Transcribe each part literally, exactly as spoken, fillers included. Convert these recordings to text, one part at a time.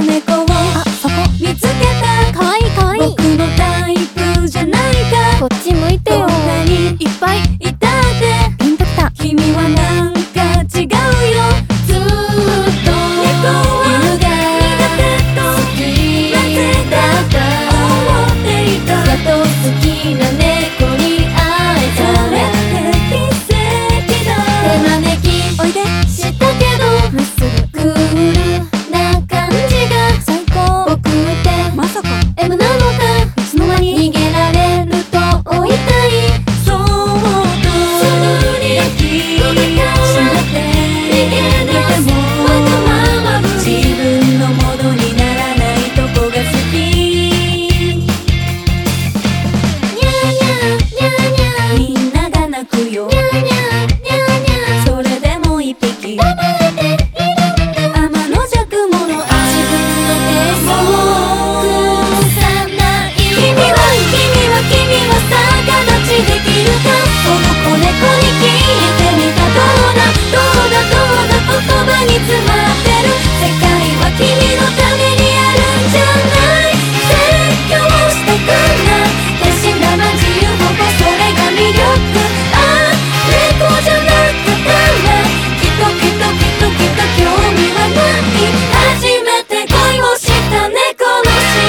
猫をあ、そこ見つけた。 かわいいかわいい。 僕のタイプじゃないか。 こっち向いてよ。 こんなにいっぱいいたってピンときた。 君はなんか違うよ。ずーっと猫は苦手と好きだった思っていた。やっと好きな猫に会えた。それって奇跡だ。手招きおいで。 したけどまっすぐクールな感じが最高。 僕ってまさかエム なのか。 いつの間に逃げられると追いたい。そうとすぐに抱きしめて逃げ出すわがままぶり。自分のものにならないとこが好き。にゃーにゃーにゃーにゃーみんなが泣くよ。にゃーにゃーにゃーにゃーそれでも一匹黙れているんだ。天の弱者のあ自分のペースを崩さない。君は君は君はさ形できるか。この子猫に聞いてみた。どうだどうだどうだ言葉に詰まってる。世界は君のためにあるんじゃない。説教したくない手品な自由ほぼそれが魅力。ああ猫じゃなくたらきっときっときっときっと興味はない。初めて恋をした猫の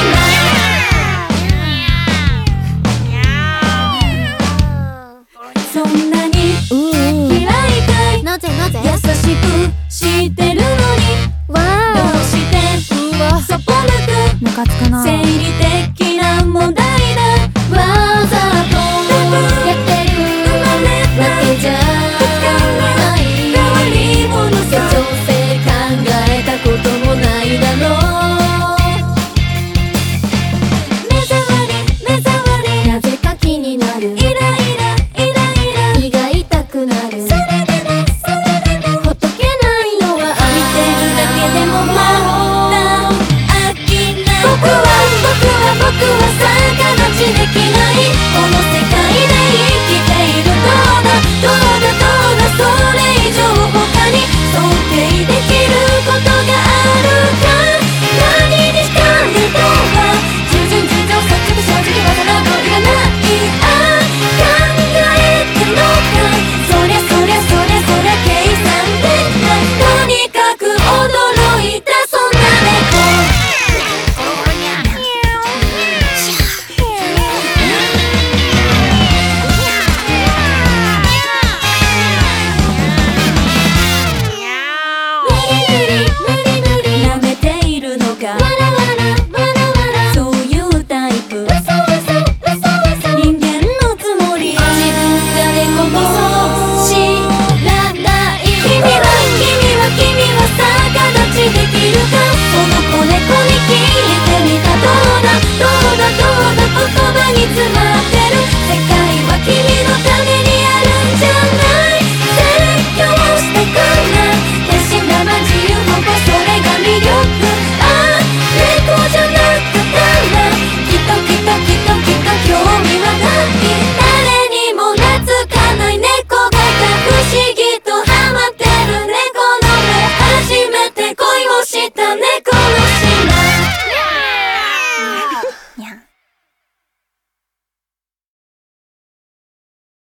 島。そんなにうー嫌いかい。 なぜなぜ。 優しくしてるのにわどうしてーうわそっぽ向く。 ムカつくな。 生理的